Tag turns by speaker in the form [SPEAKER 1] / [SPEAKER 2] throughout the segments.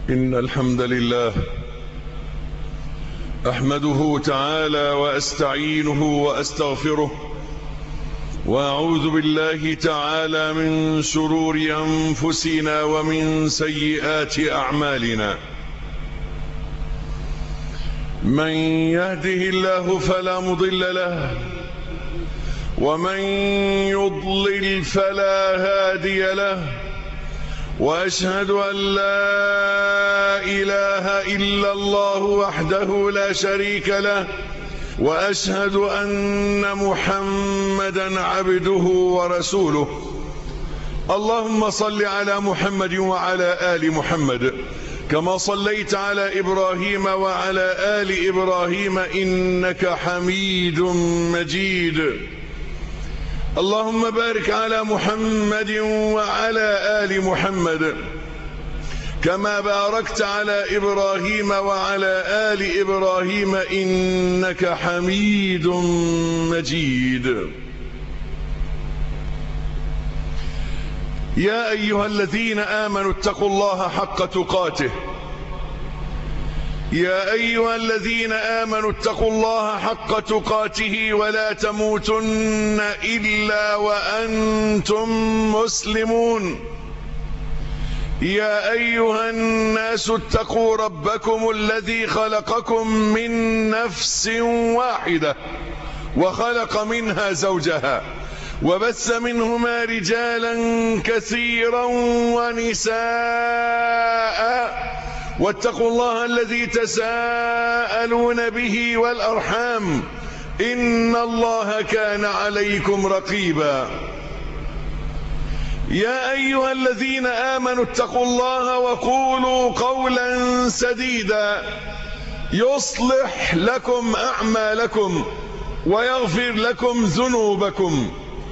[SPEAKER 1] إن الحمد لله أحمده تعالى وأستعينه وأستغفره، وأعوذ بالله تعالى من شرور أنفسنا ومن سيئات أعمالنا. من يهده الله فلا مضل له، ومن يضلل فلا هادي له، وأشهد أن لا إله إلا الله وحده لا شريك له، وأشهد أن محمدا عبده ورسوله. اللهم صل على محمد وعلى آل محمد كما صليت على إبراهيم وعلى آل إبراهيم إنك حميد مجيد. اللهم بارك على محمد وعلى آل محمد كما باركت على إبراهيم وعلى آل إبراهيم إنك حميد مجيد. يا أيها الذين آمنوا اتقوا الله حق تقاته. يا أيها الذين آمنوا اتقوا الله حق تقاته ولا تموتن إلا وأنتم مسلمون. يا أيها الناس اتقوا ربكم الذي خلقكم من نفس واحدة وخلق منها زوجها وبث منهما رجالا كثيرا ونساء، واتقوا الله الذي تساءلون به والأرحام إن الله كان عليكم رقيبا. يا أيها الذين آمنوا اتقوا الله وقولوا قولا سديدا يصلح لكم أعمالكم ويغفر لكم ذنوبكم.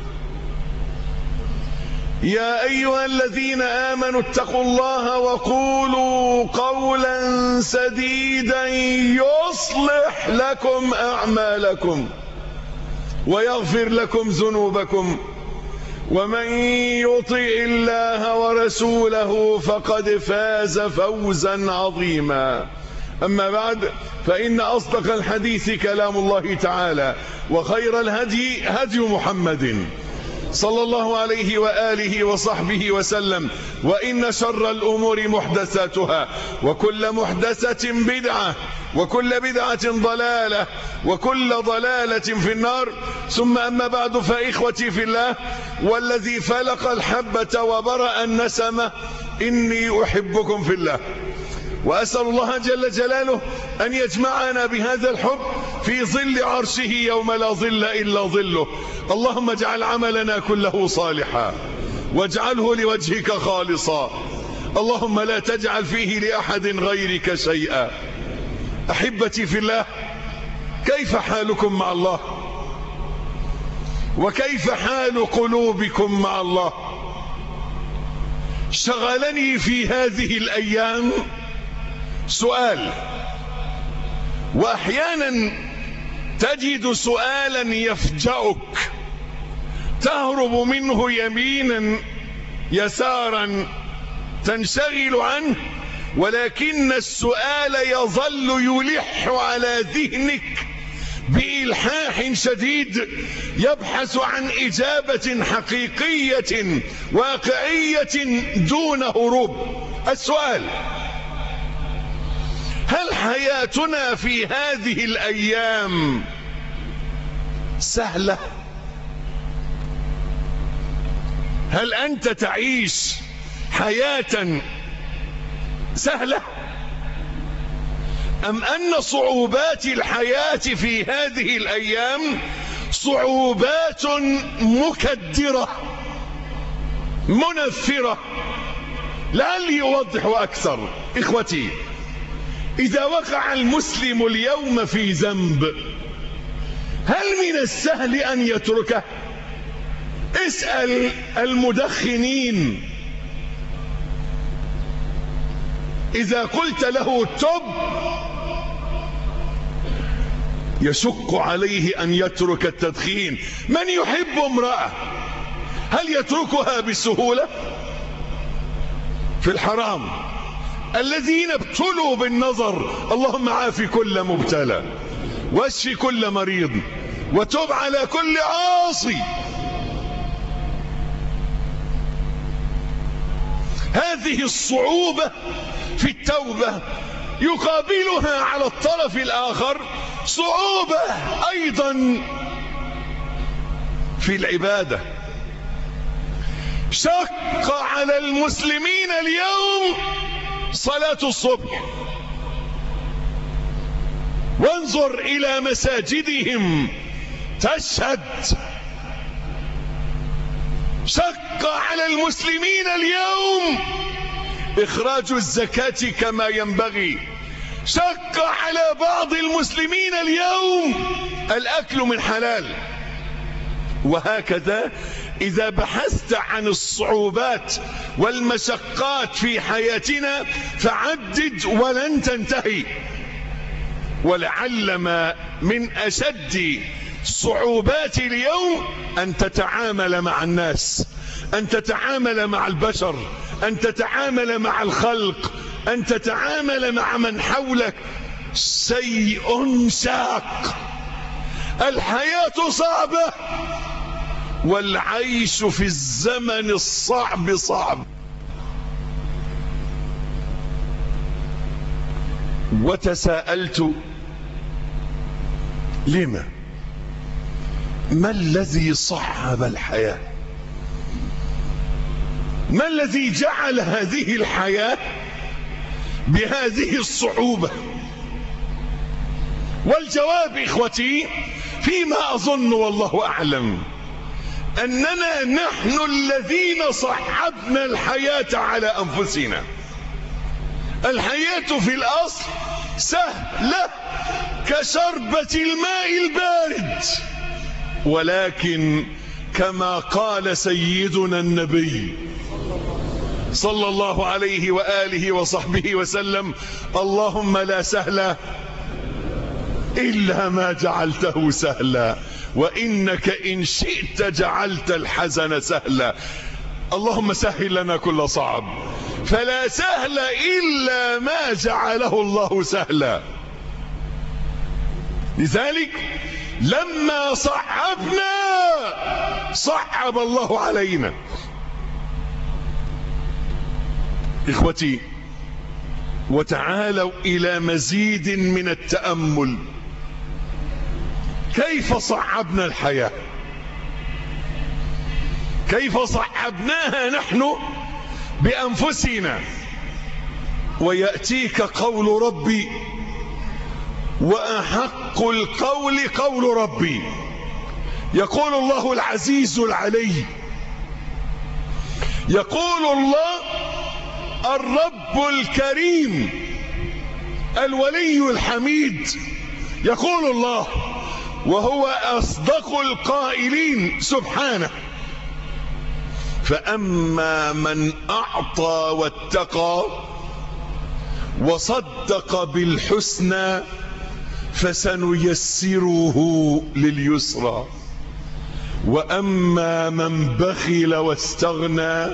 [SPEAKER 1] يا أيها الذين آمنوا اتقوا الله وقولوا قولا سديدا يصلح لكم أعمالكم ويغفر لكم ذنوبكم، ومن يطع الله ورسوله فقد فاز فوزا عظيما. أما بعد، فإن أصدق الحديث كلام الله تعالى، وخير الهدي هدي محمد صلى الله عليه وآله وصحبه وسلم، وإن شر الأمور محدثاتها، وكل محدثة بدعة، وكل بدعة ضلالة، وكل ضلالة في النار. ثم أما بعد، فإخوتي في الله، والذي فلق الحبة وبرأ النسمة، إني أحبكم في الله، وأسأل الله جل جلاله أن يجمعنا بهذا الحب في ظل عرشه يوم لا ظل إلا ظله. اللهم اجعل عملنا كله صالحا واجعله لوجهك خالصا، اللهم لا تجعل فيه لأحد غيرك شيئا. أحبتي في الله، كيف حالكم مع الله؟ وكيف حال قلوبكم مع الله؟ شغلني في هذه الأيام سؤال، وأحيانا تجد سؤالا يفجأك تهرب منه يمينا يسارا تنشغل عنه، ولكن السؤال يظل يلح على ذهنك بإلحاح شديد، يبحث عن إجابة حقيقية واقعية دون هروب. السؤال: هل حياتنا في هذه الأيام سهلة؟ هل أنت تعيش حياة سهلة؟ أم أن صعوبات الحياة في هذه الأيام صعوبات مكدرة منفرة؟ لعلي أوضح أكثر. إخوتي، إذا وقع المسلم اليوم في ذنب، هل من السهل أن يتركه؟ اسأل المدخنين، إذا قلت له تب يشق عليه أن يترك التدخين. من يحب امرأة هل يتركها بسهولة؟ في الحرام الذين ابتلوا بالنظر، اللهم عاف كل مبتلى واشف كل مريض وتب على كل عاصي. هذه الصعوبة في التوبة يقابلها على الطرف الآخر صعوبة أيضا في العبادة. شق على المسلمين اليوم صلاة الصبح، وانظر إلى مساجدهم تشهد. شق على المسلمين اليوم إخراج الزكاة كما ينبغي. شق على بعض المسلمين اليوم الأكل من حلال. وهكذا إذا بحثت عن الصعوبات والمشقات في حياتنا فعدد ولن تنتهي. ولعل ما من أشد صعوبات اليوم أن تتعامل مع الناس، أن تتعامل مع البشر، أن تتعامل مع الخلق، أن تتعامل مع من حولك. شيء شاق. الحياة صعبة، والعيش في الزمن الصعب صعب. وتساءلت لما؟ ما الذي صعب الحياة؟ ما الذي جعل هذه الحياة بهذه الصعوبة؟ والجواب إخوتي فيما أظن والله أعلم أننا نحن الذين صعبنا الحياة على أنفسنا. الحياة في الأصل سهلة كشربة الماء البارد، ولكن كما قال سيدنا النبي صلى الله عليه وآله وصحبه وسلم: اللهم لا سهل إلا ما جعلته سهلا، وإنك إن شئت جعلت الحزن سهلا. اللهم سهل لنا كل صعب، فلا سهل إلا ما جعله الله سهلا. لذلك لما صعبنا صعب الله علينا. إخوتي، وتعالوا إلى مزيد من التأمل. كيف صعبنا الحياة؟ كيف صعبناها نحن بأنفسنا؟ ويأتيك قول ربي: وأحق القول قول ربي. يقول الله العزيز العلي، يقول الله الرب الكريم الولي الحميد، يقول الله وهو أصدق القائلين سبحانه: فأما من أعطى واتقى وصدق بالحسنى فسنيسره لليسرى، وأما من بخل واستغنى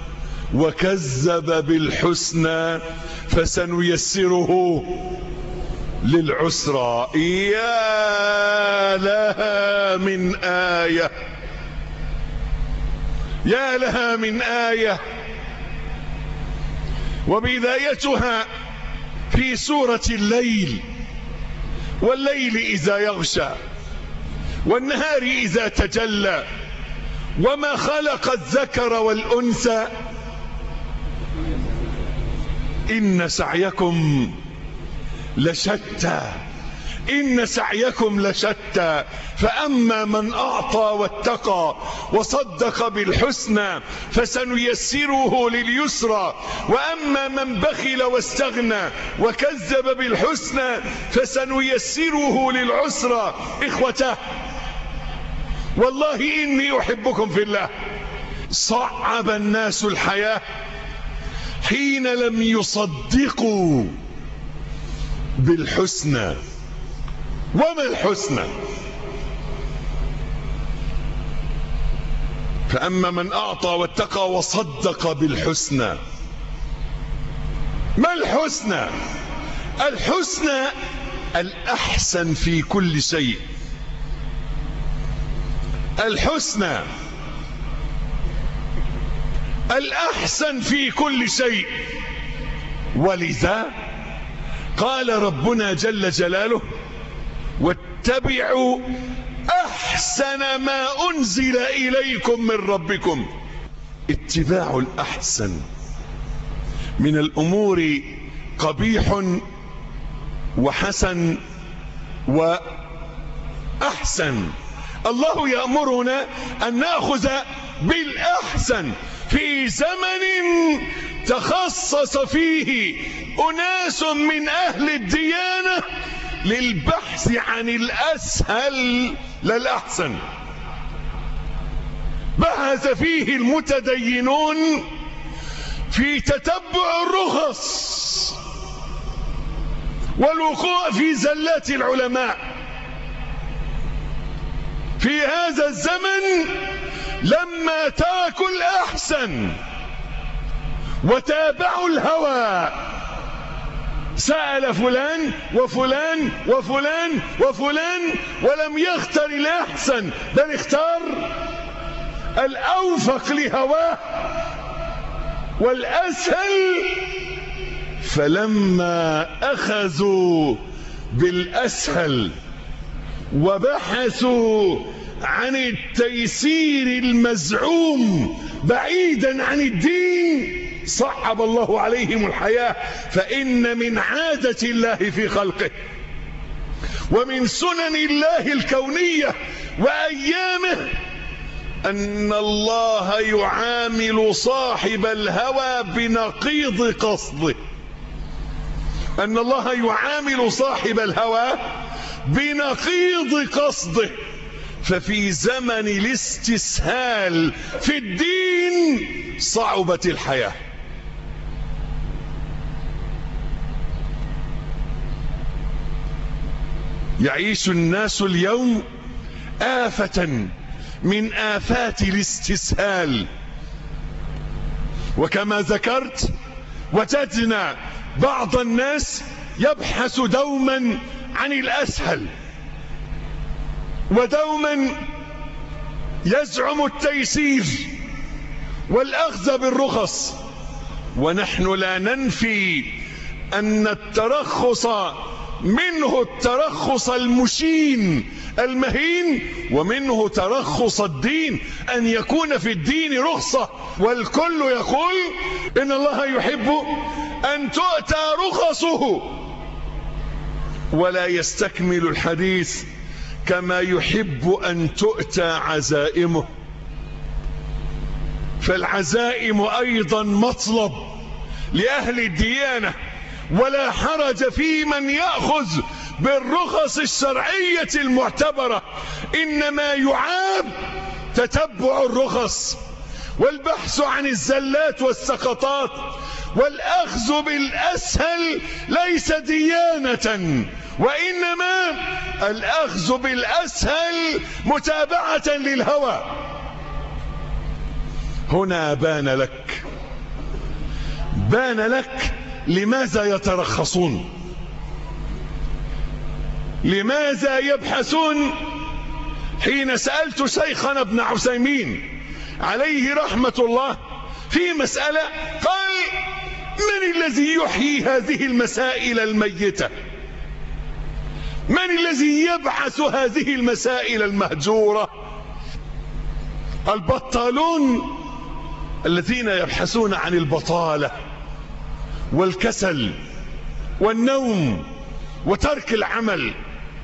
[SPEAKER 1] وكذب بالحسنى فسنيسره للعسرى. يا لها من آية، يا لها من آية. وبدايتها في سورة الليل: والليل إذا يغشى والنهار إذا تجلى وما خلق الذكر والأنثى إن سعيكم لشتى، إن سعيكم لشتى. فأما من أعطى واتقى وصدق بالحسنى فسنيسره لليسرى، وأما من بخل واستغنى وكذب بالحسنى فسنيسره للعسرى. إخوته، والله إني أحبكم في الله. صعب الناس الحياة حين لم يصدقوا بالحسنى. وما الحسنى؟ فأما من أعطى واتقى وصدق بالحسنى ما الحسنى؟ الحسنى الأحسن في كل شيء. الحسنى الأحسن في كل شيء. ولذا قال ربنا جل جلاله: واتبعوا أحسن ما أنزل إليكم من ربكم. اتباع الأحسن من الأمور قبيح وحسن وأحسن. الله يأمرنا أن نأخذ بالأحسن في زمن تخصص فيه أناس من أهل الديانة للبحث عن الأسهل للأحسن. بحث فيه المتدينون في تتبع الرخص والوقوع في زلات العلماء. في هذا الزمن لما تركوا الأحسن وتابعوا الهوى، سأل فلان وفلان وفلان وفلان ولم يختر الأحسن، بل اختار الأوفق لهواه والأسهل. فلما أخذوا بالأسهل وبحثوا عن التيسير المزعوم بعيدا عن الدين، صعب الله عليهم الحياة. فإن من عادة الله في خلقه ومن سنن الله الكونية وأيامه أن الله يعامل صاحب الهوى بنقيض قصده. أن الله يعامل صاحب الهوى بنقيض قصده. ففي زمن الاستسهال في الدين صعبت الحياة. يعيش الناس اليوم آفة من آفات الاستسهال. وكما ذكرت وجدنا بعض الناس يبحث دوما عن الأسهل، ودوما يزعم التيسير والأخذ بالرخص. ونحن لا ننفي أن الترخص منه الترخص المشين المهين، ومنه ترخص الدين، أن يكون في الدين رخصة. والكل يقول إن الله يحب أن تؤتى رخصه، ولا يستكمل الحديث كما يحب أن تؤتى عزائمه. فالعزائم أيضا مطلب لأهل الديانة، ولا حرج في من يأخذ بالرخص الشرعية المعتبرة. إنما يعاب تتبع الرخص والبحث عن الزلات والسقطات، والأخذ بالأسهل ليس ديانة، وإنما الأخذ بالأسهل متابعة للهوى. هنا بان لك لماذا يترخصون، لماذا يبحثون. حين سألت شيخنا ابن عثيمين عليه رحمة الله في مسألة، قال: من الذي يحيي هذه المسائل الميتة؟ من الذي يبعث هذه المسائل المهجورة؟ البطالون الذين يبحثون عن البطالة والكسل والنوم وترك العمل.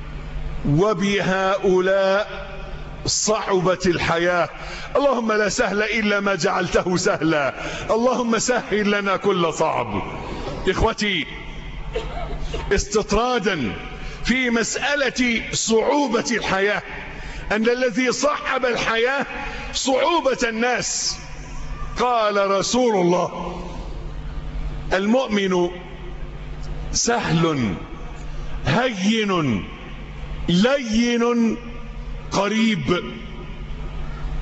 [SPEAKER 1] وبهؤلاء صعبت الحياة. اللهم لا سهل إلا ما جعلته سهلا، اللهم سهل لنا كل صعب. إخوتي، استطرادا في مسألة صعوبة الحياة، أن الذي صعب الحياة صعوبة الناس. قال رسول الله: المؤمن سهل هين لين قريب.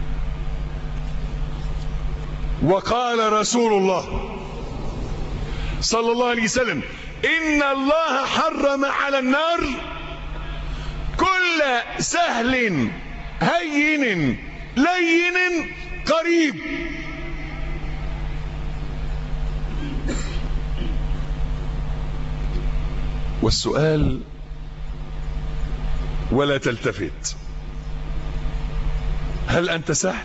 [SPEAKER 1] وقال رسول الله: صلى الله عليه وسلم: إن الله حرم على النار كل سهل هين لين قريب. والسؤال: ولا تلتفت، هل أنت سهل؟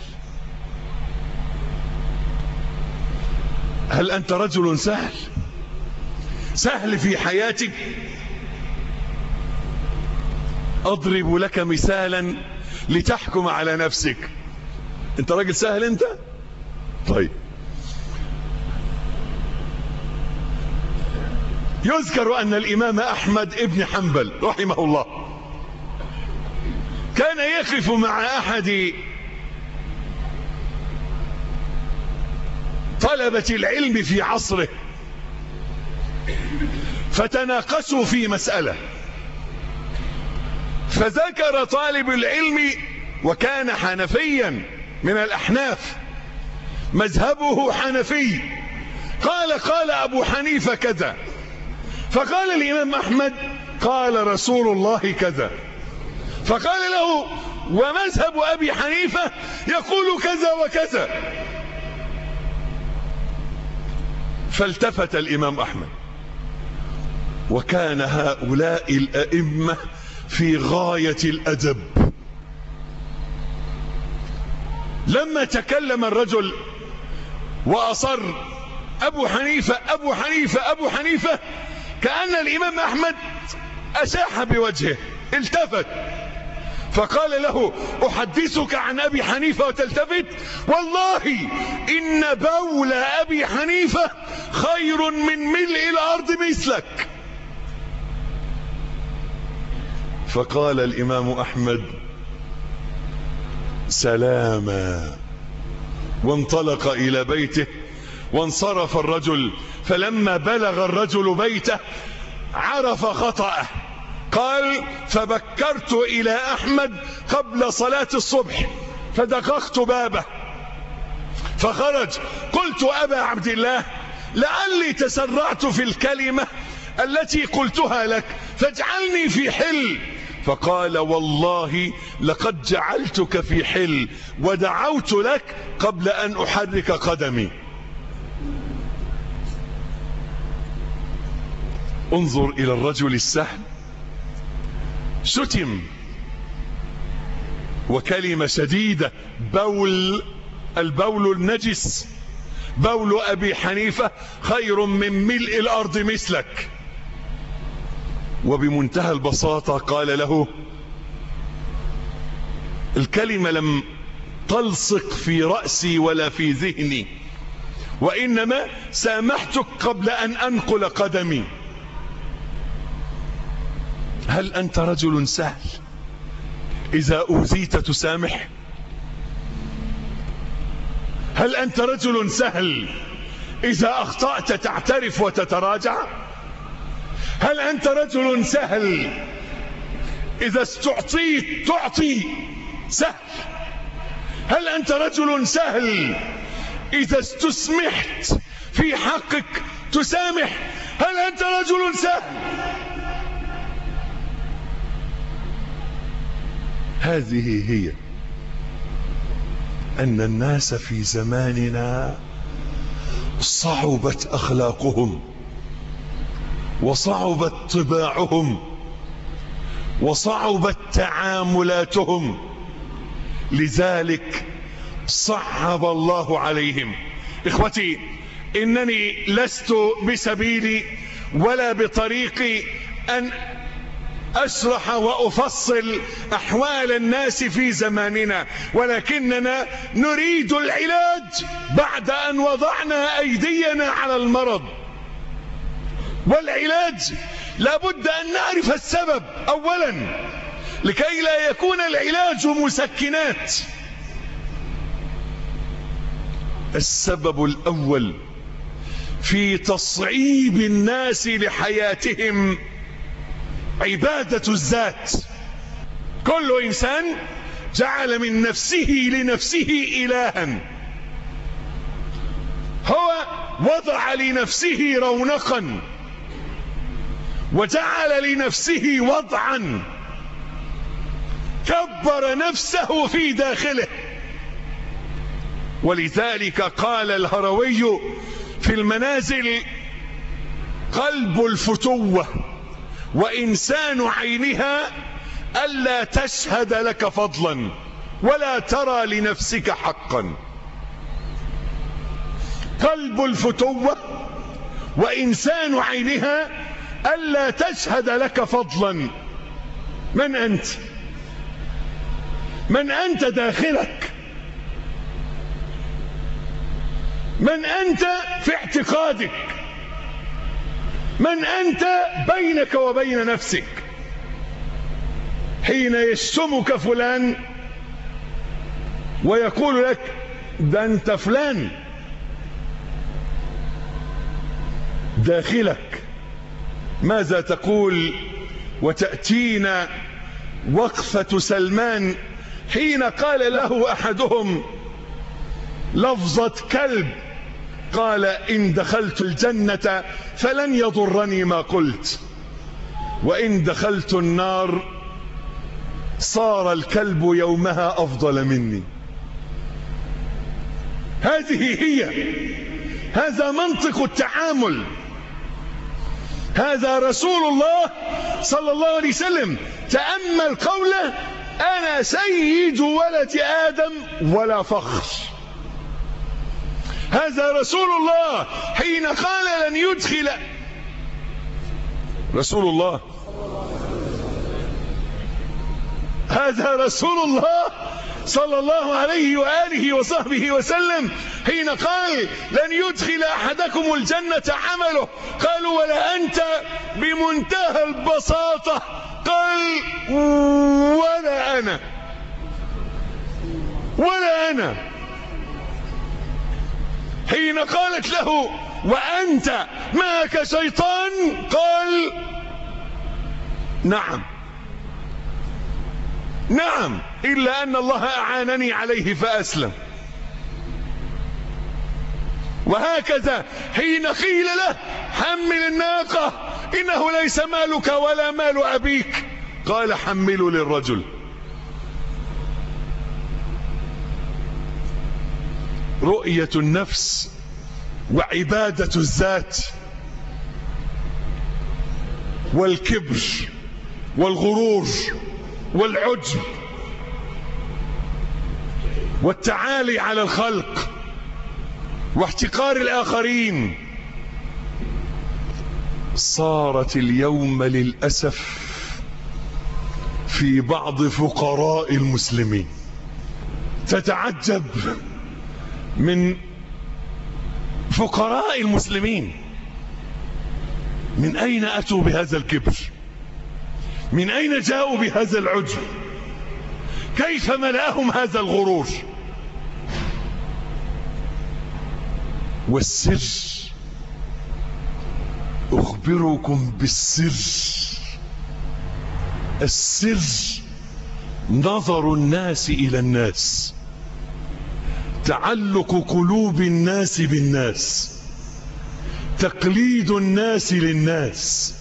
[SPEAKER 1] هل أنت رجل سهل؟ سهل في حياتك؟ أضرب لك مثالا لتحكم على نفسك. أنت راجل سهل أنت؟ طيب، يذكر أن الإمام أحمد ابن حنبل رحمه الله كان يقف مع أحد طلبة العلم في عصره، فتناقشوا في مسألة، فذكر طالب العلم، وكان حنفيا من الأحناف، مذهبه حنفي، قال أبو حنيفة كذا، فقال الإمام أحمد: قال رسول الله كذا. فقال له: ومذهب أبي حنيفة يقول كذا وكذا. فالتفت الإمام أحمد، وكان هؤلاء الأئمة في غاية الأدب. لما تكلم الرجل وأصر: أبو حنيفة أبو حنيفة أبو حنيفة، كأن الإمام أحمد أشاح بوجهه، التفت فقال له: أحدثك عن أبي حنيفة وتلتفت؟ والله إن بول أبي حنيفة خير من ملء الأرض مثلك. فقال الإمام أحمد: سلاما، وانطلق إلى بيته، وانصرف الرجل. فلما بلغ الرجل بيته عرف خطأه، قال: فبكرت إلى أحمد قبل صلاة الصبح فدققت بابه فخرج، قلت: أبا عبد الله، لعلي تسرعت في الكلمة التي قلتها لك فاجعلني في حل. فقال: والله لقد جعلتك في حل ودعوت لك قبل أن أحرك قدمي. انظر إلى الرجل السهل، شتم وكلمة شديدة، البول النجس، بول أبي حنيفة خير من ملء الأرض مثلك. وبمنتهى البساطة قال له: الكلمة لم تلصق في رأسي ولا في ذهني، وإنما سامحتك قبل أن أنقل قدمي. هل أنت رجل سهل إذا أوذيت تسامح؟ هل أنت رجل سهل إذا أخطأت تعترف وتتراجع؟ هل أنت رجل سهل إذا استعطيت تعطي؟ سهل. هل أنت رجل سهل إذا استسمحت في حقك تسامح؟ هل أنت رجل سهل؟ هذه هي أن الناس في زماننا صعبت أخلاقهم، وصعبت طباعهم، وصعبت تعاملاتهم، لذلك صعب الله عليهم. إخوتي، إنني لست بسبيلي ولا بطريقي أن أشرح وأفصل أحوال الناس في زماننا، ولكننا نريد العلاج بعد أن وضعنا أيدينا على المرض. والعلاج لابد أن نعرف السبب أولا، لكي لا يكون العلاج مسكنات. السبب الأول في تصعيب الناس لحياتهم عبادة الذات. كل إنسان جعل من نفسه لنفسه إلها، هو وضع لنفسه رونقا وجعل لنفسه وضعا، كبر نفسه في داخله. ولذلك قال الهروي في المنازل: قلب الفتوة وإنسان عينها ألا تشهد لك فضلا ولا ترى لنفسك حقا. قلب الفتوة وإنسان عينها ألا تشهد لك فضلا. من أنت؟ من أنت داخلك؟ من أنت في اعتقادك؟ من أنت بينك وبين نفسك؟ حين يشتمك فلان ويقول لك: ده أنت فلان، داخلك ماذا تقول؟ وتأتينا وقفة سلمان حين قال له أحدهم لفظة كلب، قال: إن دخلت الجنة فلن يضرني ما قلت، وإن دخلت النار صار الكلب يومها أفضل مني. هذه هي، هذا منطق التعامل. هذا رسول الله صلى الله عليه وسلم. تأمل قوله: أنا سيد ولد آدم ولا فخر. هذا رسول الله حين قال لن يدخل رسول الله، هذا رسول الله صلى الله عليه وآله وصحبه وسلم حين قال لن يدخل أحدكم الجنة عمله. قالوا: ولا أنت؟ بمنتهى البساطة قال: ولا أنا، ولا أنا. حين قالت له: وأنت معك شيطان؟ قال: نعم نعم، إلا أن الله أعانني عليه فأسلم. وهكذا حين قيل له: حمل الناقة إنه ليس مالك ولا مال أبيك، قال: حملوا للرجل. رؤية النفس وعبادة الذات والكبر والغرور والعجب والتعالي على الخلق واحتقار الآخرين صارت اليوم للأسف في بعض فقراء المسلمين. تتعجب من فقراء المسلمين، من أين أتوا بهذا الكبر؟ من أين جاءوا بهذا العجب؟ كيف ملأهم هذا الغرور؟ والسر، أخبركم بالسر. السر نظر الناس إلى الناس، تعلق قلوب الناس بالناس، تقليد الناس للناس.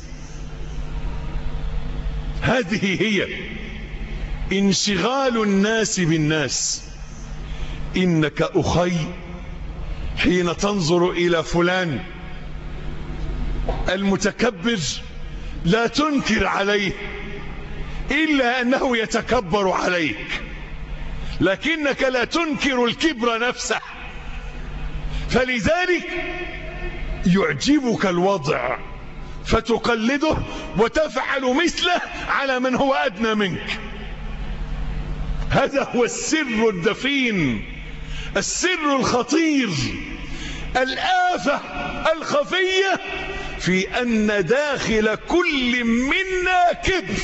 [SPEAKER 1] هذه هي انشغال الناس بالناس. إنك أخي حين تنظر إلى فلان المتكبر لا تنكر عليه إلا أنه يتكبر عليك، لكنك لا تنكر الكبر نفسه. فلذلك يعجبك الوضع فتقلده وتفعل مثله على من هو أدنى منك. هذا هو السر الدفين، السر الخطير، الآفة الخفية في أن داخل كل منا كبر،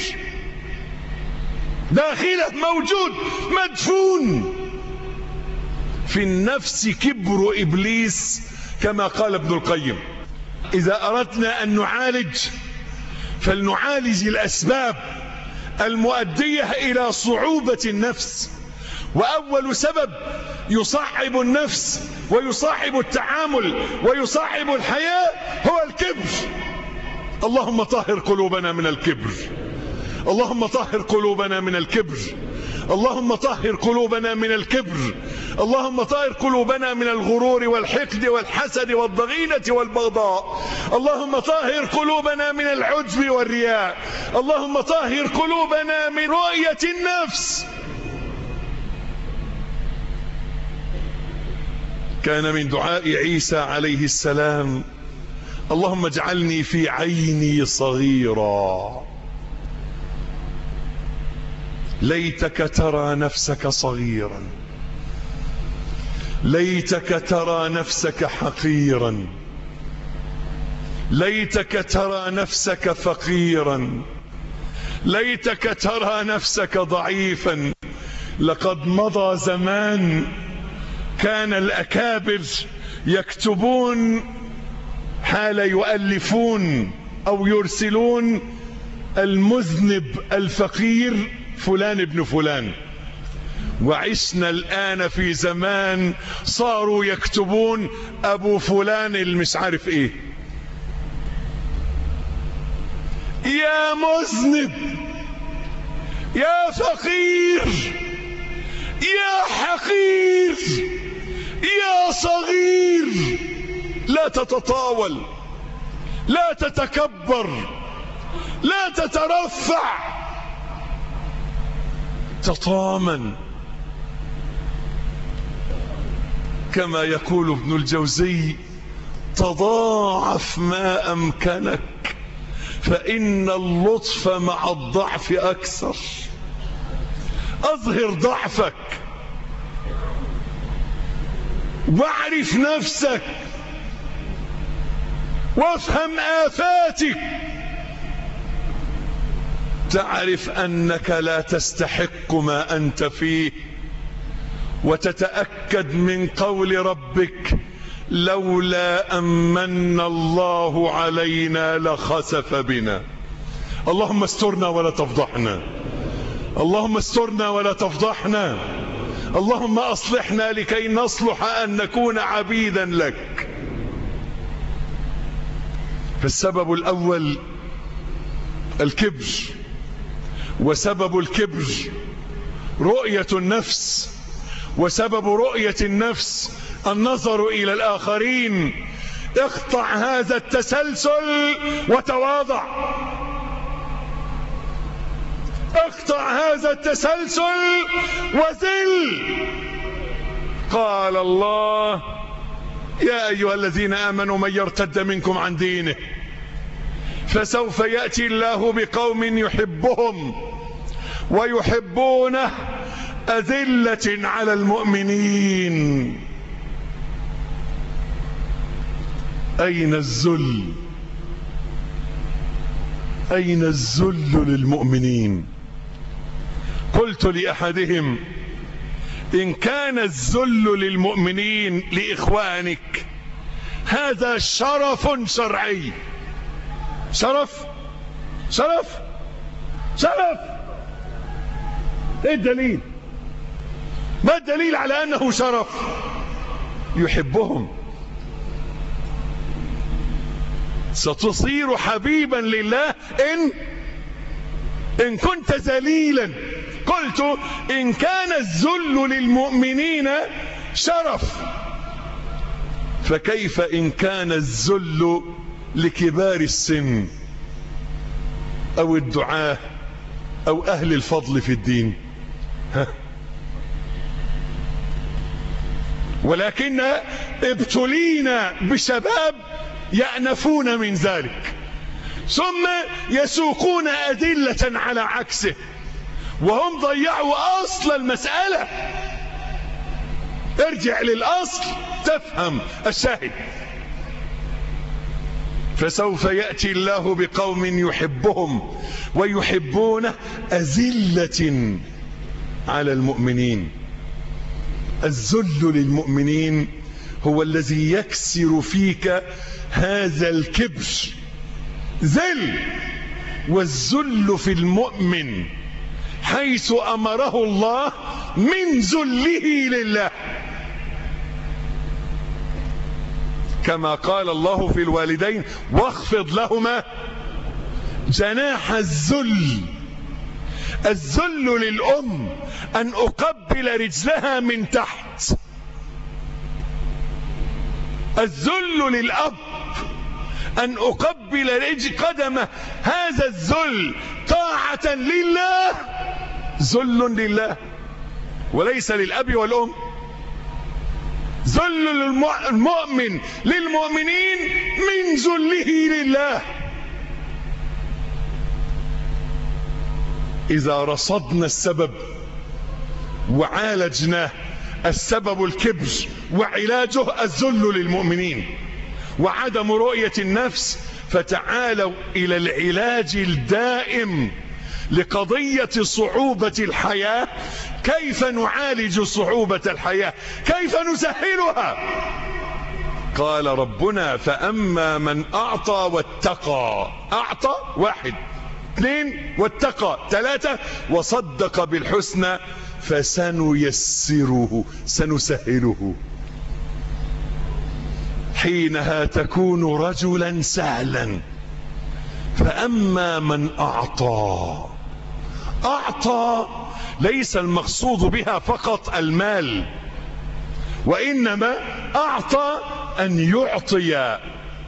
[SPEAKER 1] داخله موجود مدفون في النفس كبر إبليس، كما قال ابن القيم: إذا أردنا أن نعالج فلنعالج الأسباب المؤدية إلى صعوبة النفس. وأول سبب يصعب النفس ويصعب التعامل ويصعب الحياة هو الكبر. اللهم طهر قلوبنا من الكبر، اللهم طهر قلوبنا من الكبر، اللهم طهر قلوبنا من الكبر، اللهم طهر قلوبنا من الغرور والحقد والحسد والضغينة والبغضاء، اللهم طهر قلوبنا من العجب والرياء، اللهم طهر قلوبنا من رؤية النفس. كان من دعاء عيسى عليه السلام: اللهم اجعلني في عيني صغيرا. ليتك ترى نفسك صغيرا، ليتك ترى نفسك حقيرا، ليتك ترى نفسك فقيرا، ليتك ترى نفسك ضعيفا. لقد مضى زمان كان الأكابر يكتبون حال يؤلفون أو يرسلون المذنب الفقير فلان ابن فلان، وعشنا الآن في زمان صاروا يكتبون أبو فلان المش عارف إيه. يا مذنب، يا فقير، يا حقير، يا صغير، لا تتطاول، لا تتكبر، لا تترفع، تطامن. كما يقول ابن الجوزي: تضاعف ما أمكنك فإن اللطف مع الضعف أكثر. أظهر ضعفك واعرف نفسك وافهم آفاتك، تعرف أنك لا تستحق ما أنت فيه، وتتأكد من قول ربك: لولا أمن الله علينا لخسف بنا. اللهم استرنا ولا تفضحنا، اللهم استرنا ولا تفضحنا، اللهم أصلحنا لكي نصلح أن نكون عبيدا لك. فالسبب الأول الكبر، وسبب الكبر رؤية النفس، وسبب رؤية النفس النظر إلى الآخرين. اقطع هذا التسلسل وتواضع، اقطع هذا التسلسل وذل. قال الله: يا أيها الذين آمنوا من يرتد منكم عن دينه فسوف يأتي الله بقوم يحبهم ويحبونه أذلة على المؤمنين. أين الذل؟ أين الذل للمؤمنين؟ قلت لأحدهم: إن كان الذل للمؤمنين لإخوانك هذا شرف شرعي. شرف شرف شرف، ايه الدليل؟ ما الدليل على أنه شرف؟ يحبهم. ستصير حبيبا لله إن كنت ذليلا. قلت: إن كان الذل للمؤمنين شرف فكيف إن كان الذل لكبار السن أو الدعاة أو أهل الفضل في الدين؟ ولكن ابتلينا بشباب يأنفون من ذلك ثم يسوقون أدلة على عكسه، وهم ضيعوا أصل المسألة. ارجع للأصل تفهم الشاهد. فسوف يأتي الله بقوم يحبهم ويحبونه أذلة على المؤمنين. الذل للمؤمنين هو الذي يكسر فيك هذا الكبر. ذل، والذل في المؤمن حيث أمره الله من ذله لله. كما قال الله في الوالدين واخفض لهما جناح الذل. الذل للأم أن أقبل رجلها من تحت، الذل للأب أن أقبل قدمه. هذا الذل طاعة لله، ذل لله وليس للأب والأم. ذل المؤمن للمؤمنين من ذله لله. إذا رصدنا السبب وعالجناه، السبب الكبر وعلاجه الذل للمؤمنين وعدم رؤية النفس، فتعالوا إلى العلاج الدائم لقضية صعوبة الحياة. كيف نعالج صعوبة الحياة؟ كيف نسهلها؟ قال ربنا فأما من أعطى واتقى. أعطى 1، 2 واتقى 3 وصدق بالحسنى فسنيسره، سنسهله. حينها تكون رجلا سهلا. فأما من أعطى. أعطى ليس المقصود بها فقط المال، وإنما أعطى أن يعطي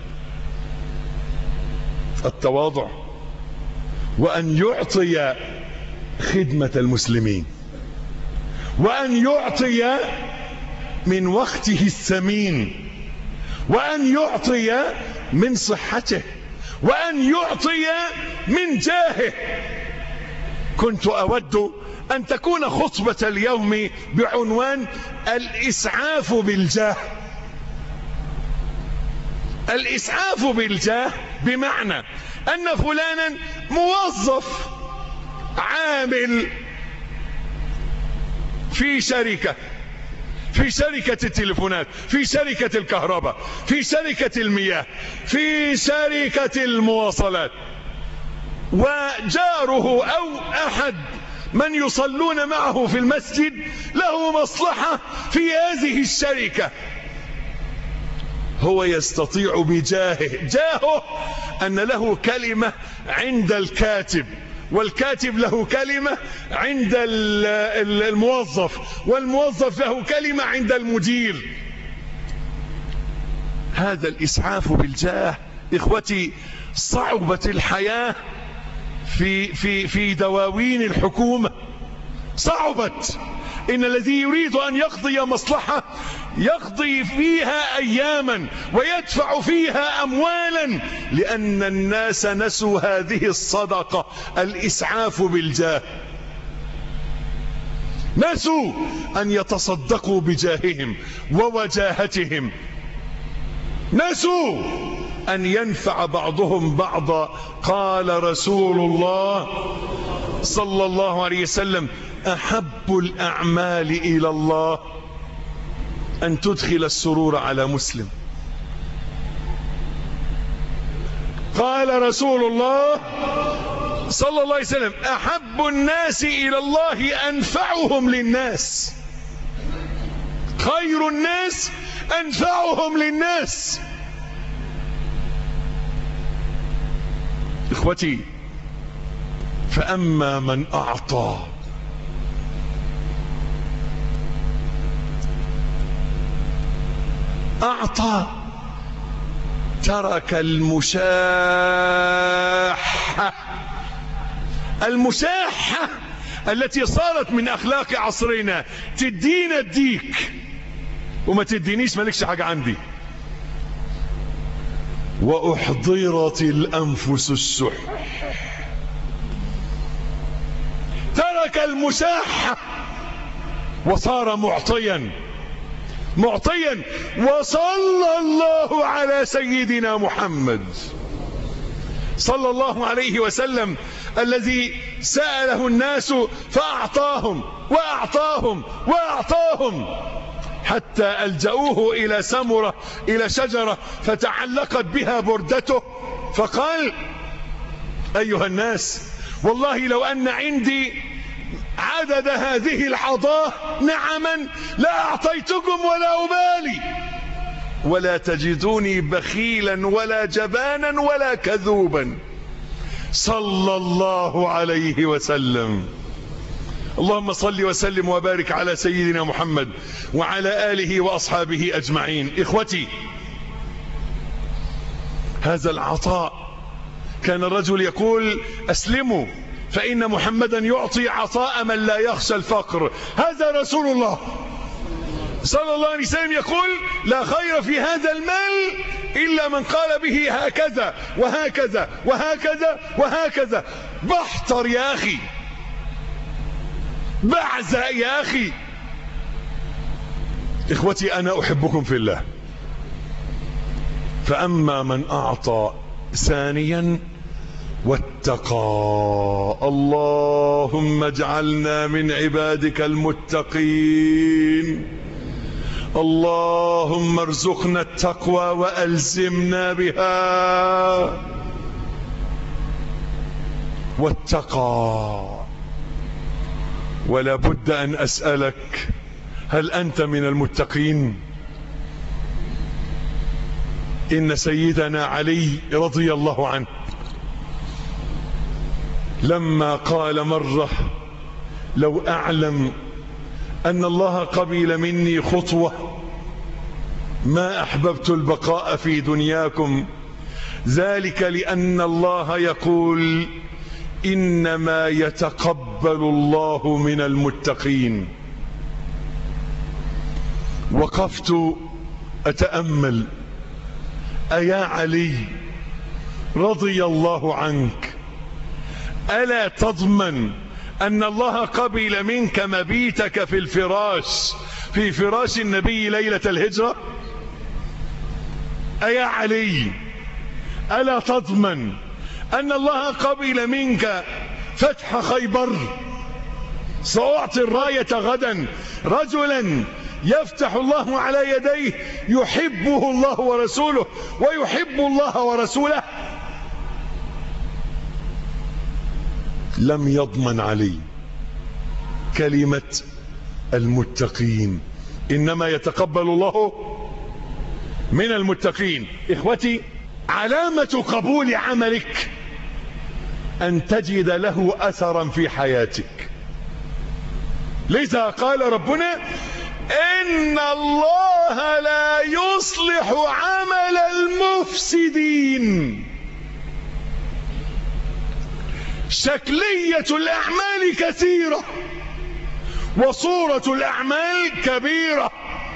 [SPEAKER 1] التواضع، وأن يعطي خدمة المسلمين، وأن يعطي من وقته الثمين، وأن يعطي من صحته، وأن يعطي من جاهه. كنت أود أن تكون خطبة اليوم بعنوان الإسعاف بالجاه. الإسعاف بالجاه بمعنى أن فلانا موظف عامل في شركة التليفونات، في شركة الكهرباء، في شركة المياه، في شركة المواصلات، وجاره أو أحد من يصلون معه في المسجد له مصلحة في هذه الشركة. هو يستطيع جاهه أن له كلمة عند الكاتب، والكاتب له كلمة عند الموظف، والموظف له كلمة عند المدير. هذا الإسعاف بالجاه. إخوتي، صعبت الحياة في دواوين الحكومة، صعبت. إن الذي يريد أن يقضي مصلحة يقضي فيها أياما ويدفع فيها أموالا، لأن الناس نسوا هذه الصدقة، الإسعاف بالجاه. نسوا أن يتصدقوا بجاههم ووجاهتهم، نسوا أن ينفع بعضهم بعضا. قال رسول الله صلى الله عليه وسلم أحب الأعمال إلى الله أن تدخل السرور على مسلم. قال رسول الله صلى الله عليه وسلم أحب الناس إلى الله أنفعهم للناس. خير الناس أنفعهم للناس. إخوتي، فأما من أعطى. أعطى ترك المشاحة. المشاحة التي صارت من أخلاق عصرنا، تدينا اديك وما تدينيش مالكش حاجة عندي. وأحضرت الأنفس الشح. ترك المشاحة وصار معطيا. وصلى الله على سيدنا محمد صلى الله عليه وسلم، الذي سأله الناس فأعطاهم وأعطاهم وأعطاهم، حتى ألجأوه إلى سمرة، إلى شجرة فتعلقت بها بردته، فقال أيها الناس، والله لو أن عندي عدد هذه العطاء نعما لا أعطيتكم ولا أبالي. ولا تجدوني بخيلا ولا جبانا ولا كذوبا صلى الله عليه وسلم. اللهم صل وسلم وبارك على سيدنا محمد وعلى آله وأصحابه أجمعين. إخوتي، هذا العطاء كان الرجل يقول: أسلموا فإن محمدا يعطي عطاء من لا يخشى الفقر. هذا رسول الله صلى الله عليه وسلم يقول: لا خير في هذا المال إلا من قال به هكذا وهكذا وهكذا وهكذا. بحتر يا أخي، بعزة يا أخي. إخوتي، أنا أحبكم في الله. فأما من أعطى ثانيا واتقى، اللهم اجعلنا من عبادك المتقين. اللهم ارزقنا التقوى وألزمنا بها. واتقى، ولا بد أن أسألك: هل أنت من المتقين؟ إن سيدنا علي رضي الله عنه لما قال مرة: لو أعلم أن الله قبل مني خطوة ما أحببت البقاء في دنياكم، ذلك لأن الله يقول: إنما يتقبل الله من المتقين. وقفت أتأمل: أيا علي رضي الله عنك، ألا تضمن أن الله قبل منك مبيتك في الفراش، في فراش النبي ليلة الهجرة؟ أيا علي، ألا تضمن أن الله قبل منك فتح خيبر؟ سأعطي الراية غدا رجلا يفتح الله على يديه يحبه الله ورسوله ويحب الله ورسوله. لم يضمن علي كلمة المتقين، إنما يتقبل الله من المتقين. إخوتي، علامة قبول عملك أن تجد له أثرا في حياتك. لذا قال ربنا: إن الله لا يصلح عمل المفسدين. شكلية الأعمال كثيرة وصورة الأعمال كبيرة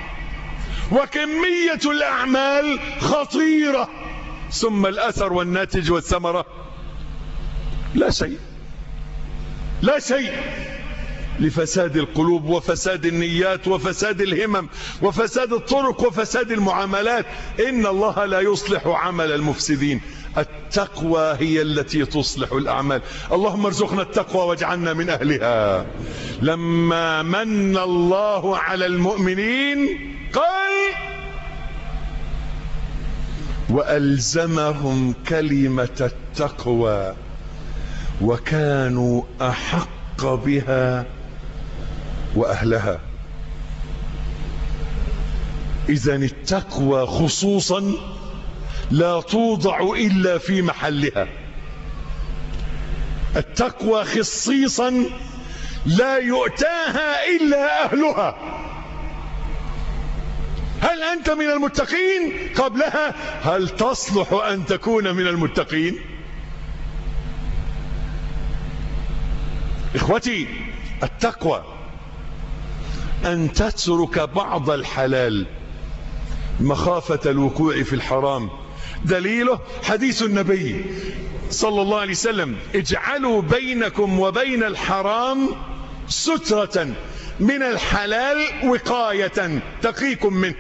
[SPEAKER 1] وكمية الأعمال خطيرة، ثم الأثر والناتج والثمرة لا شيء، لا شيء، لفساد القلوب وفساد النيات وفساد الهمم وفساد الطرق وفساد المعاملات. إن الله لا يصلح عمل المفسدين. التقوى هي التي تصلح الأعمال. اللهم ارزقنا التقوى واجعلنا من أهلها. لما من الله على المؤمنين قال: وألزمهم كلمة التقوى وكانوا أحق بها وأهلها. إذن التقوى خصوصا لا توضع إلا في محلها. التقوى خصيصا لا يؤتاها إلا أهلها. هل أنت من المتقين؟ قبلها هل تصلح أن تكون من المتقين؟ إخوتي، التقوى أن تترك بعض الحلال مخافة الوقوع في الحرام. دليله حديث النبي صلى الله عليه وسلم: اجعلوا بينكم وبين الحرام سترة من الحلال وقاية تقيكم منه.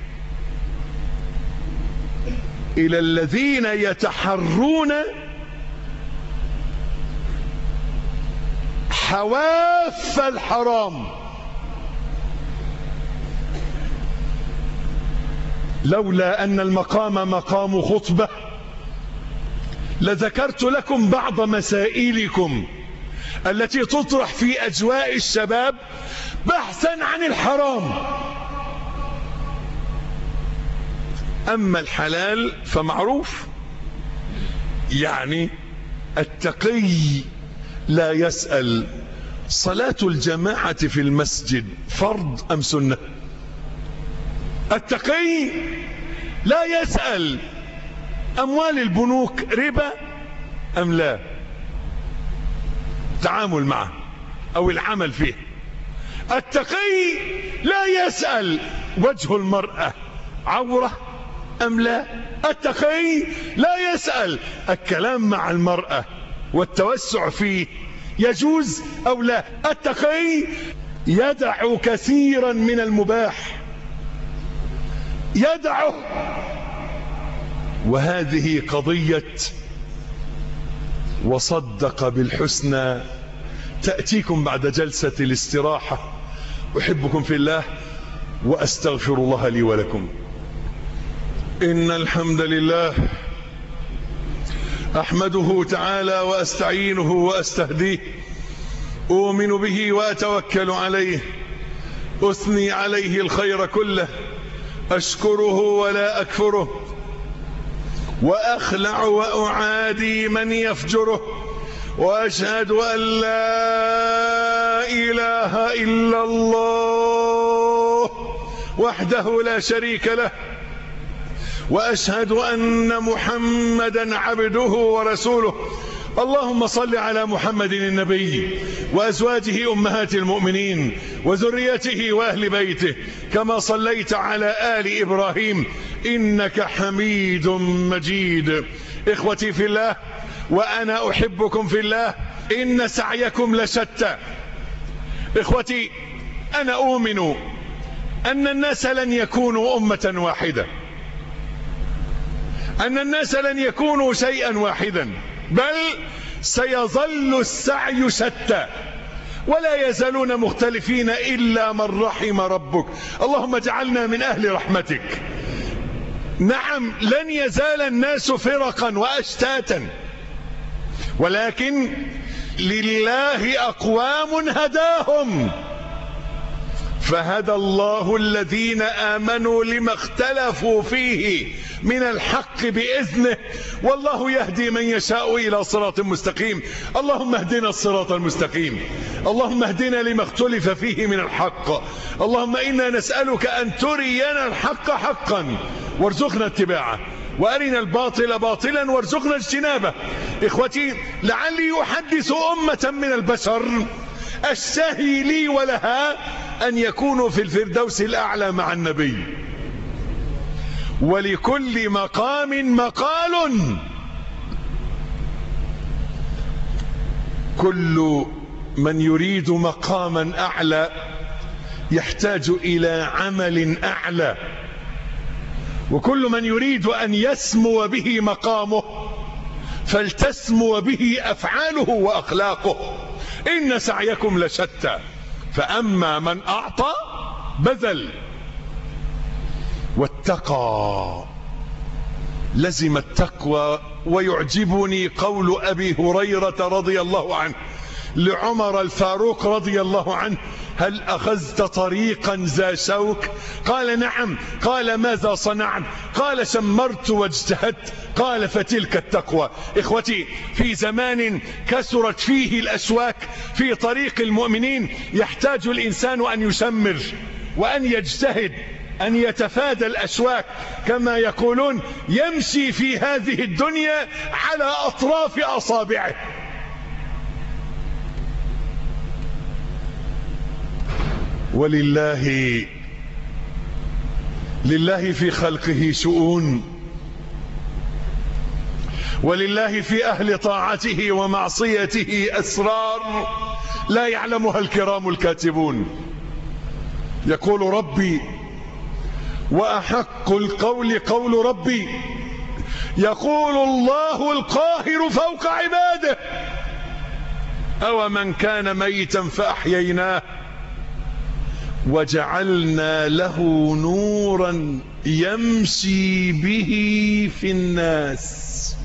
[SPEAKER 1] إلى الذين يتحرون حواف الحرام. لولا أن المقام مقام خطبة لذكرت لكم بعض مسائلكم التي تطرح في أجواء الشباب بحثا عن الحرام. أما الحلال فمعروف، يعني التقي لا يسأل صلاة الجماعة في المسجد فرض أم سنة. التقي لا يسأل أموال البنوك ربا أم لا، تعامل معه أو العمل فيه. التقي لا يسأل وجه المرأة عورة أم لا. التقي لا يسأل الكلام مع المرأة والتوسع فيه يجوز أو لا. التقي يدع كثيرا من المباح، يدعه. وهذه قضية وصدق بالحسنى تأتيكم بعد جلسة الاستراحة. أحبكم في الله وأستغفر الله لي ولكم. إن الحمد لله أحمده تعالى وأستعينه وأستهديه، أؤمن به وأتوكل عليه، أثني عليه الخير كله، أشكره ولا أكفره، وأخلع وأعادي من يفجره، وأشهد أن لا إله إلا الله وحده لا شريك له، وأشهد أن محمدا عبده ورسوله. اللهم صل على محمد النبي وأزواجه أمهات المؤمنين وذريته وأهل بيته كما صليت على آل إبراهيم إنك حميد مجيد. إخوتي في الله وأنا أحبكم في الله، إن سعيكم لشتى. إخوتي، أنا أؤمن أن الناس لن يكونوا أمة واحدة، أن الناس لن يكونوا شيئا واحدا، بل سيظل السعي شتى، ولا يزالون مختلفين إلا من رحم ربك. اللهم اجعلنا من أهل رحمتك. نعم، لن يزال الناس فرقا وأشتاتا، ولكن لله أقوام هداهم، فهدى الله الذين آمنوا لما اختلفوا فيه من الحق بإذنه، والله يهدي من يشاء إلى صراط مستقيم. اللهم اهدنا الصراط المستقيم، اللهم اهدنا لما اختلف فيه من الحق. اللهم إنا نسألك أن ترينا الحق حقا وارزقنا اتباعه، وأرنا الباطل باطلا وارزقنا اجتنابه. إخوتي، لعلي أحدث أمة من البشر أشتهي لي ولها أن يكونوا في الفردوس الأعلى مع النبي. ولكل مقام مقال، كل من يريد مقاما أعلى يحتاج إلى عمل أعلى، وكل من يريد أن يسمو به مقامه فلتسمو به أفعاله وأخلاقه. إن سعيكم لشتى، فأما من أعطى بذل واتقى لزم التقوى. ويعجبني قول أبي هريرة رضي الله عنه لعمر الفاروق رضي الله عنه: هل أخذت طريقا ذا شوك؟ قال: نعم. قال: ماذا صنعت؟ قال: شمرت واجتهدت. قال: فتلك التقوى. إخوتي، في زمان كثرت فيه الأشواك في طريق المؤمنين يحتاج الإنسان أن يشمر وأن يجتهد، أن يتفادى الأشواك، كما يقولون يمشي في هذه الدنيا على أطراف أصابعه. ولله في خلقه شؤون، ولله في أهل طاعته ومعصيته أسرار لا يعلمها الكرام الكاتبون. يقول ربي: وأحق القول قول ربي، يقول الله القاهر فوق عباده: أو من كان ميتا فأحييناه وجعلنا له نورا يمشي به في الناس.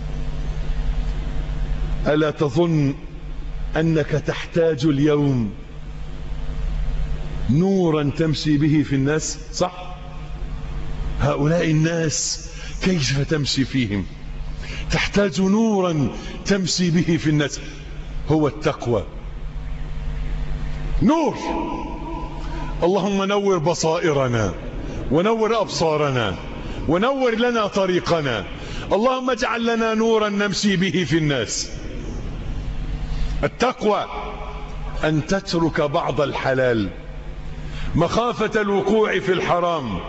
[SPEAKER 1] ألا تظن أنك تحتاج اليوم نورا تمشي به في الناس؟ صح؟ هؤلاء الناس كيف تمشي فيهم؟ تحتاج نورا تمشي به في الناس، هو التقوى. نور. اللهم نور بصائرنا ونور أبصارنا ونور لنا طريقنا. اللهم اجعل لنا نورا نمشي به في الناس. التقوى أن تترك بعض الحلال مخافة الوقوع في الحرام،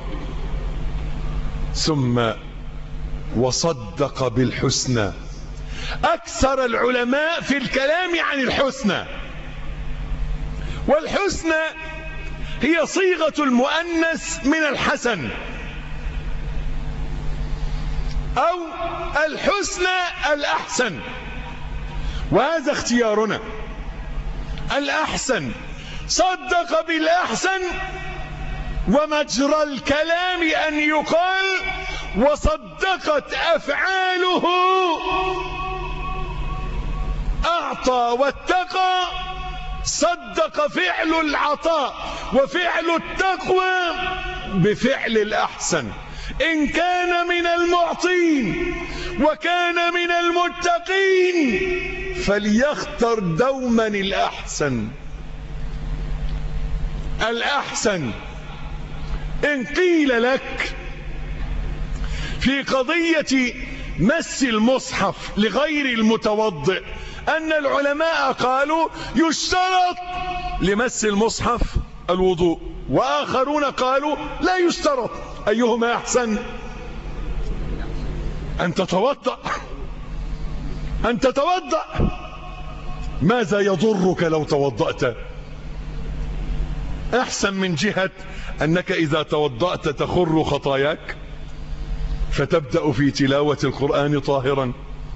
[SPEAKER 1] ثم وصدق بالحسنى. أكثر العلماء في الكلام عن الحسنى، والحسنى هي صيغة المؤنث من الحسن، أو الحسنى الأحسن، وهذا اختيارنا. الأحسن صدق بالأحسن، ومجرى الكلام أن يقال وصدقت أفعاله. أعطى واتقى، صدق فعل العطاء وفعل التقوى بفعل الأحسن. إن كان من المعطين وكان من المتقين فليختر دوما الأحسن. الأحسن. إن قيل لك في قضية مس المصحف لغير المتوضئ أن العلماء قالوا يشترط لمس المصحف الوضوء، وآخرون قالوا لا يشترط، أيهما أحسن؟ أن تتوضأ. أن تتوضأ. ماذا يضرك لو توضأت؟ أحسن من جهة أنك إذا توضأت تخر خطاياك فتبدأ في تلاوة القرآن طاهرا.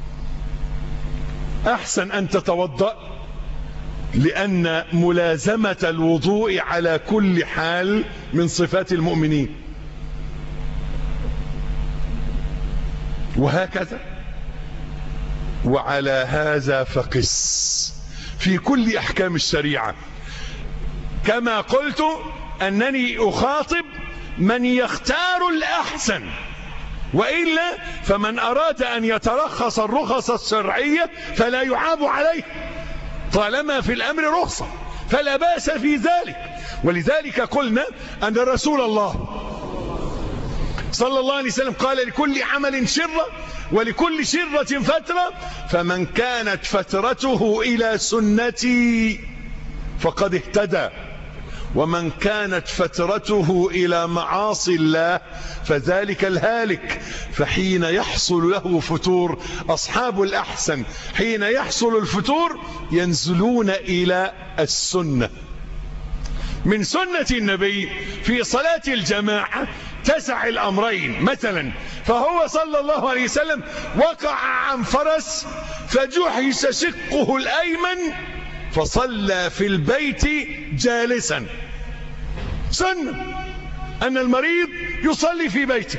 [SPEAKER 1] أحسن أن تتوضأ لأن ملازمة الوضوء على كل حال من صفات المؤمنين، وهكذا. وعلى هذا فقس في كل أحكام الشريعة. كما قلت أنني أخاطب من يختار الأحسن، وإلا فمن أراد أن يترخص الرخص الشرعية فلا يعاب عليه، طالما في الأمر رخصة فلا بأس في ذلك. ولذلك قلنا أن رسول الله صلى الله عليه وسلم قال لكل عمل شرة ولكل شرة فترة، فمن كانت فترته إلى سنتي فقد اهتدى، ومن كانت فترته إلى معاصي الله فذلك الهالك. فحين يحصل له فتور أصحاب الأحسن، حين يحصل الفتور ينزلون إلى السنة. من سنة النبي في صلاة الجماعة تسع الأمرين. مثلا فهو صلى الله عليه وسلم وقع عن فرس فجحش شقه الأيمن فصلى في البيت جالسا. سنة أن المريض يصلي في بيته.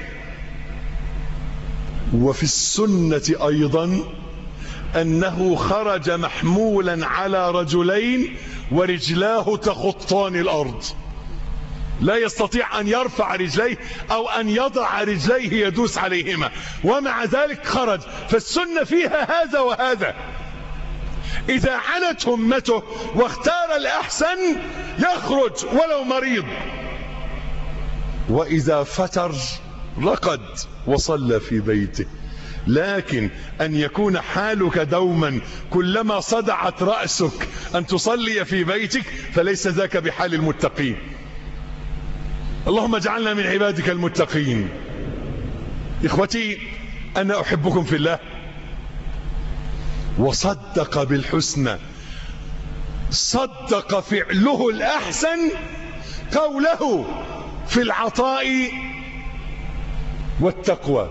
[SPEAKER 1] وفي السنة أيضا أنه خرج محمولا على رجلين ورجلاه تخطان الأرض، لا يستطيع أن يرفع رجليه أو أن يضع رجليه يدوس عليهما، ومع ذلك خرج. فالسنة فيها هذا وهذا. إذا علت همته واختار الأحسن يخرج ولو مريض، وإذا فتر رقد وصلى في بيته. لكن أن يكون حالك دوما كلما صدعت رأسك أن تصلي في بيتك فليس ذاك بحال المتقين. اللهم اجعلنا من عبادك المتقين. إخوتي أنا أحبكم في الله. وصدق بالحسنى، صدق فعله الأحسن قوله في العطاء والتقوى،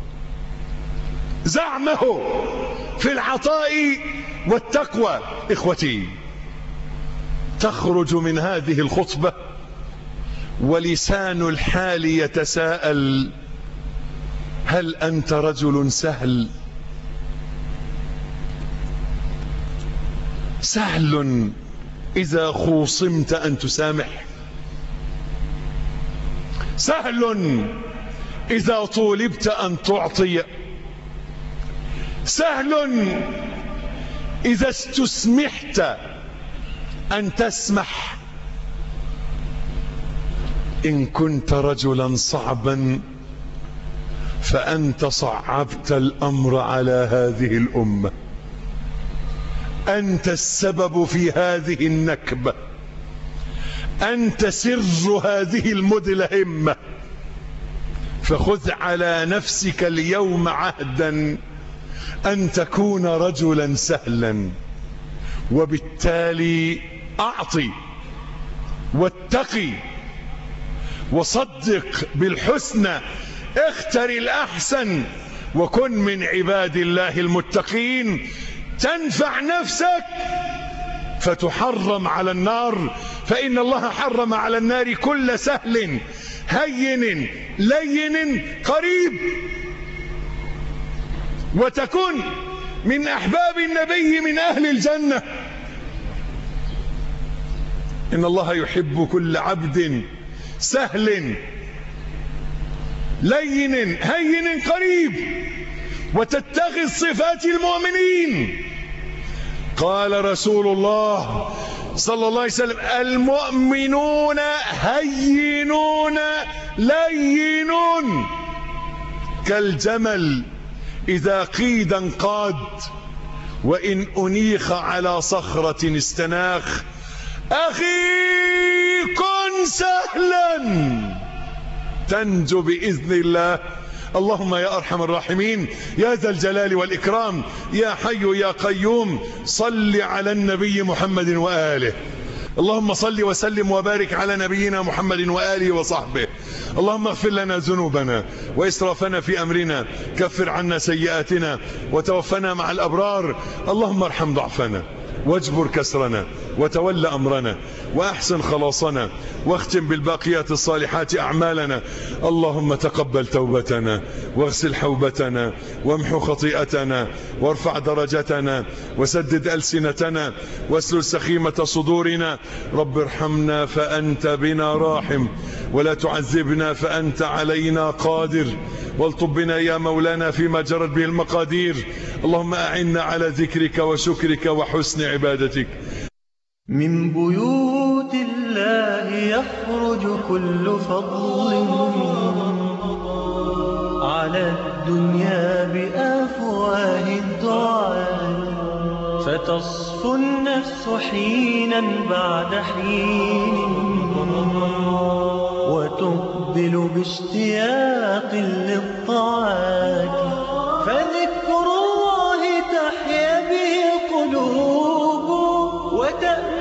[SPEAKER 1] زعمه في العطاء والتقوى. إخوتي تخرج من هذه الخطبة ولسان الحال يتساءل: هل أنت رجل سهل؟ سهل إذا خوصمت أن تسامح، سهل إذا طولبت أن تعطي، سهل إذا استسمحت أن تسمح. إن كنت رجلا صعبا فأنت صعبت الأمر على هذه الأمة، أنت السبب في هذه النكبة، أنت سر هذه المدلهمة. فخذ على نفسك اليوم عهدا أن تكون رجلا سهلا، وبالتالي أعطي واتقي وصدق بالحسنى، اختر الأحسن وكن من عباد الله المتقين، تنفع نفسك فتحرم على النار، فإن الله حرم على النار كل سهل هين لين قريب، وتكون من أحباب النبي من أهل الجنة. إن الله يحب كل عبد سهل لين هين قريب، وتتخذ صفات المؤمنين. قال رسول الله صلى الله عليه وسلم: المؤمنون هينون لينون كالجمل إذا قيد انقاد، وإن أنيخ على صخرة استناخ. أخي كن سهلا تنجو بإذن الله. اللهم يا أرحم الراحمين، يا ذا الجلال والإكرام، يا حي يا قيوم، صل على النبي محمد وآله. اللهم صل وسلم وبارك على نبينا محمد وآله وصحبه. اللهم اغفر لنا ذنوبنا وإسرافنا في أمرنا، كفر عنا سيئاتنا وتوفنا مع الأبرار. اللهم ارحم ضعفنا واجبر كسرنا وتول أمرنا وأحسن خلاصنا، واختم بالباقيات الصالحات أعمالنا. اللهم تقبل توبتنا واغسل حوبتنا وامحو خطيئتنا وارفع درجتنا وسدد ألسنتنا واسلل سخيمة صدورنا. رب ارحمنا فأنت بنا راحم، ولا تعذبنا فأنت علينا قادر، والطب بنا يا مولانا فيما جرت به المقادير. اللهم أعنا على ذكرك وشكرك وحسن عبادتك.
[SPEAKER 2] من بيوت الله يخرج كل فضل، على الدنيا بأفواه الدعاء، فتصفو النفس حينا بعد حين، وتقبل باشتياق للطاعات، فذكر الله تحيا به قلوب وتأمل